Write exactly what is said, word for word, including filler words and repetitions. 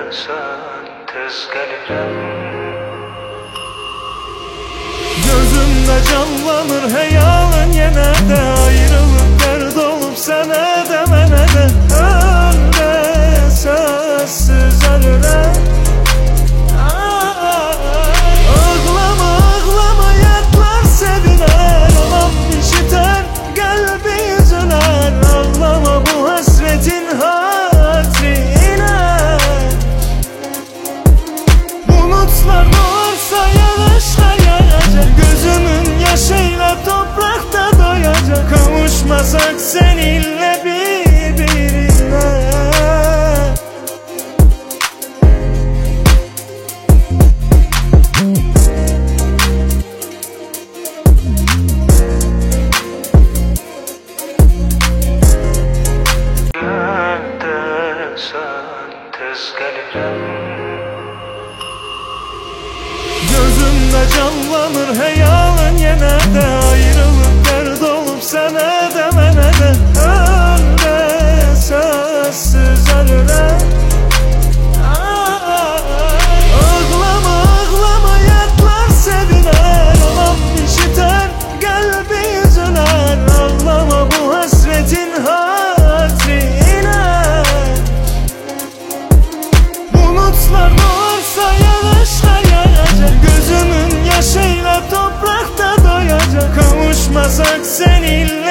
sen tez geleceğim. Gözümde canlanır heyalın yine de, ayrılık dert olup sana demene de. Önde sessiz ölüre. Ağlama ağlama yatlar seviler, olan işiten kalbi üzüler. Ağlama bu hasretin hatırine. Bulutlar doğursa yağışlar yağacak, gözümün yaşıyla toprakta doyacak. Kavuşmasak seninle birbirine. Nerede sen tez geleceğim. Gözümde canlanır heyalın yine de, ayrılık dert olup sana demene de. Önde sessiz ölüre. Ağlama ağlama yatlar seviler, olan işiten kalbi üzüler. Ağlama bu hasretin hatırine. Bulutlar doğursa yağışlar yağacak, gözümün yaşıyla toprakta doyacak. Kavuşmasak seninle